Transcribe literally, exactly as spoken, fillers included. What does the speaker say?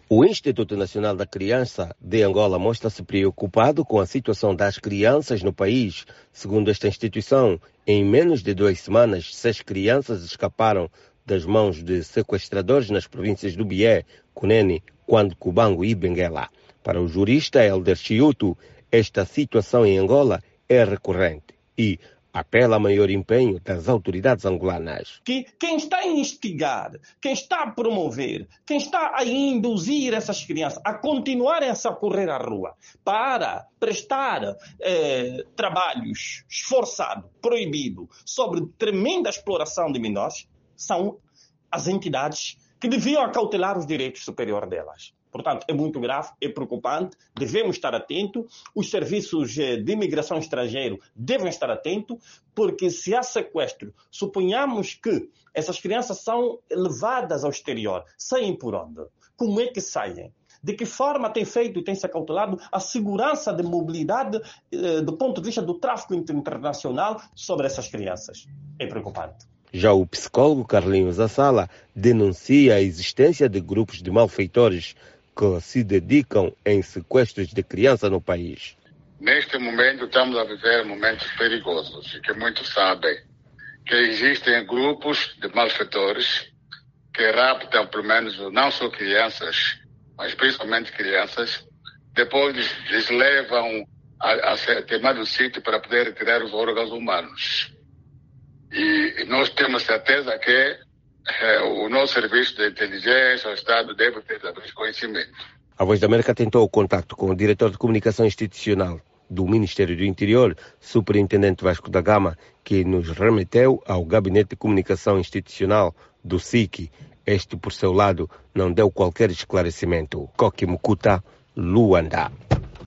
O Instituto Nacional da Criança de Angola mostra-se preocupado com a situação das crianças no país. Segundo esta instituição, em menos de duas semanas, seis crianças escaparam das mãos de sequestradores nas províncias do Bié, Cunene, Cuando Cubango e Benguela. Para o jurista Helder Chiuto, esta situação em Angola é recorrente e apela a maior empenho das autoridades angolanas. Que quem está a instigar, quem está a promover, quem está a induzir essas crianças a continuarem a socorrer à rua para prestar eh, trabalhos esforçados, proibidos, sobre tremenda exploração de menores, são as entidades que deviam acautelar os direitos superiores delas. Portanto, é muito grave, é preocupante, devemos estar atentos, os serviços de imigração estrangeira devem estar atentos, porque se há sequestro, suponhamos que essas crianças são levadas ao exterior, saem por onde? Como é que saem? De que forma tem feito e tem se acautelado a segurança de mobilidade eh, do ponto de vista do tráfico internacional sobre essas crianças? É preocupante. Já o psicólogo Carlinhos Assala denuncia a existência de grupos de malfeitores que se dedicam em sequestros de crianças no país. Neste momento estamos a viver momentos perigosos e que muitos sabem que existem grupos de malfeitores que raptam pelo menos não só crianças, mas principalmente crianças, depois lhes levam a, a determinado sítio para poder retirar os órgãos humanos. E nós temos certeza que É, o nosso serviço de inteligência, o Estado, deve ter esse conhecimento. A Voz da América tentou o contato com o diretor de comunicação institucional do Ministério do Interior, Superintendente Vasco da Gama, que nos remeteu ao Gabinete de Comunicação Institucional do S I C. Este, por seu lado, não deu qualquer esclarecimento. Koki Mukuta, Luanda.